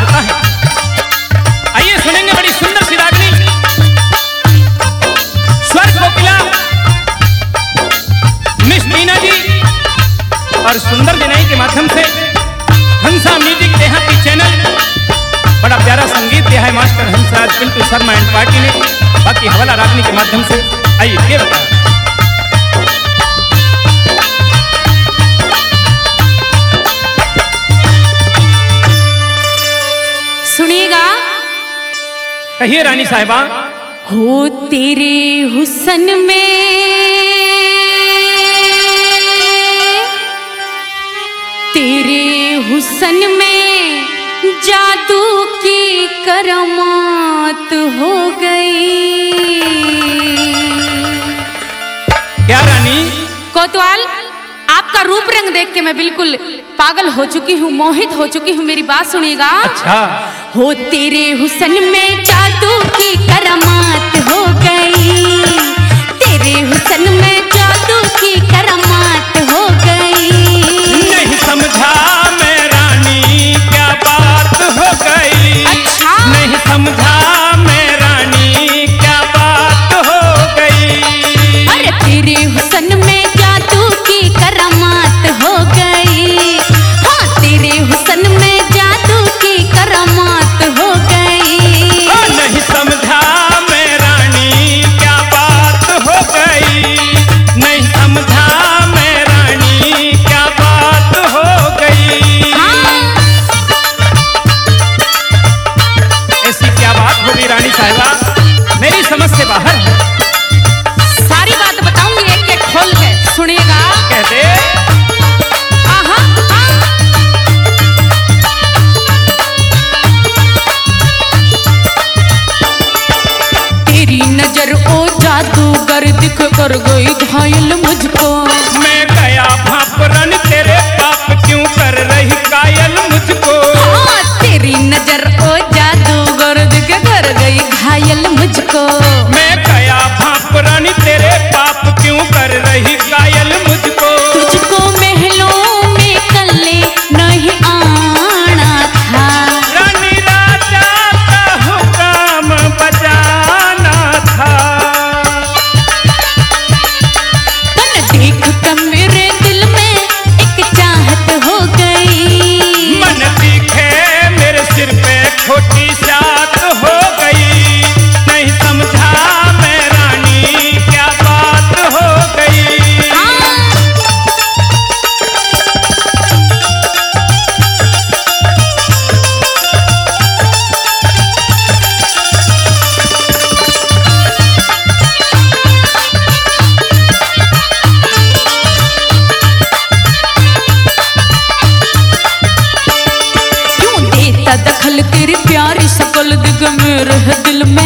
करता है। आइए सुनेंगे बड़ी सुंदर सी रागनी स्वर कोकिला मिस मीना जी और सुंदर विनय के माध्यम से हंसा म्यूजिक देहाती चैनल बड़ा प्यारा संगीत दिया है master Hansraj Pintu Sharma and party ने। बाकी हवाला रागनी के माध्यम से आइए ये बताओ। सुनिएगा। कहिए रानी साहिबा। हो तेरे हुस्न में, तेरे हुस्न में जादू की करामात हो गई। क्या रानी? कोतवाल, आपका रूप रंग देख के मैं बिल्कुल पागल हो चुकी हूँ, मोहित हो चुकी हूँ। मेरी बात सुनिएगा। अच्छा। हो तेरे हुस्न में जादू की करामात हो गई, तेरे हुस्न में जादू की करामात हो गई। नहीं समझा मैं रानी क्या बात हो गई। अच्छा। नहीं समझा मैं रानी क्या बात हो गई। अरे तेरे हुस्न में जादू की करामात हो गई। हाँ, तेरे हुस्न में जादू की करामात हो गई। नहीं समझा मैं रानी क्या बात हो गई। नहीं समझा मैं रानी क्या बात हो गई। हाँ। ऐसी क्या बात होगी रानी साहिबा, मेरी समझ से बाहर है। सारी बात बताऊंगी एक एक खोल के, सुनिएगा। कहते आहा, हाँ। तेरी नजर ओ जादूगर दिख कर गई घायल मुझको। मैं गया भापरन तेरे पाप क्यों कर रही कायल मुझको। हाँ, तेरी नजर ओ जादूगर दिख कर गई घायल मुझको। मैं गया भापरन तेरे पाप क्यों कर रही कायल मुझको। तुझको महलों में कल्ले नहीं आना था। रानी राजा का हुक्म बजाना था। तन देख कर मेरे दिल में एक चाहत हो गई। मन दिखे मेरे सिर पे खोटी सात हो गई। नहीं समझा मैं रानी क्या बात हो गई। हाँ। क्यों देता दखल तेरी प्यारी शकल दिग मेरे दिल में